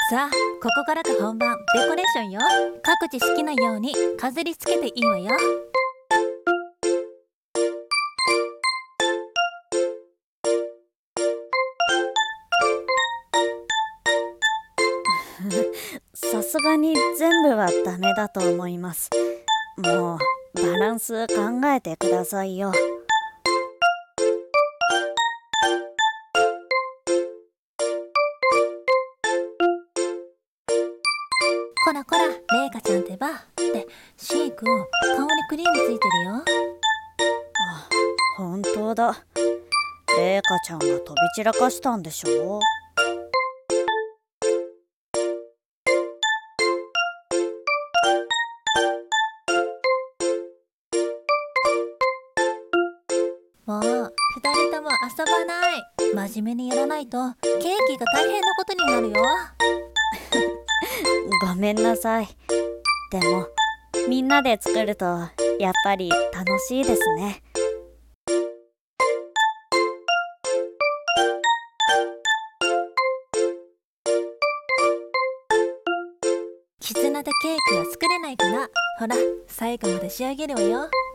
さあ、ここからが本番デコレーションよ。各自好きなように飾り付けていいわよ。 さすがに全部はダメだと思います。もうバランス考えてくださいよ。 こらこら、レイカちゃんってば。で、シーク、顔にクリームついてるよ。 あ、本当だ。レイカちゃんが飛び散らかしたんでしょ。 もう、二人とも遊ばない。真面目にやらないと、ケーキが大変なことになるよ。 ごめんなさい。でもみんなで作るとやっぱり楽しいですね。 絆でケーキは作れないから、ほら、最後まで仕上げるわよ。